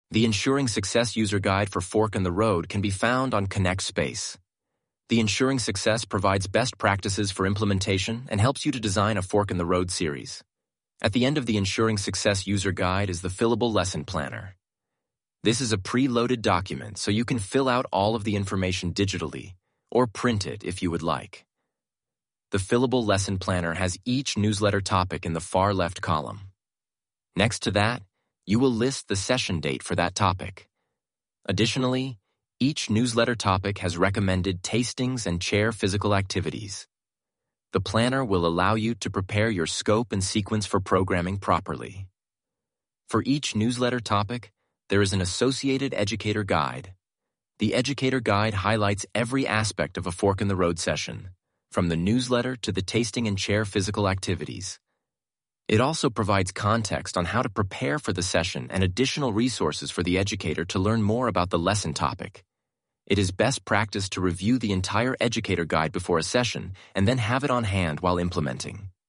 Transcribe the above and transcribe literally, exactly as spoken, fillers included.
The Ensuring Success User Guide for Fork in the Road can be found on Connect Space. The Ensuring Success provides best practices for implementation and helps you to design a Fork in the Road series. At the end of the Ensuring Success User Guide is the Fillable Lesson Planner. This is a pre-loaded document so you can fill out all of the information digitally or print it if you would like. The Fillable Lesson Planner has each newsletter topic in the far left column. Next to that, you will list the session date for that topic. Additionally, each newsletter topic has recommended tastings and chair physical activities. The planner will allow you to prepare your scope and sequence for programming properly. For each newsletter topic, there is an associated educator guide. The educator guide highlights every aspect of a Fork in the Road session, from the newsletter to the tasting and chair physical activities. It also provides context on how to prepare for the session and additional resources for the educator to learn more about the lesson topic. It is best practice to review the entire educator guide before a session and then have it on hand while implementing.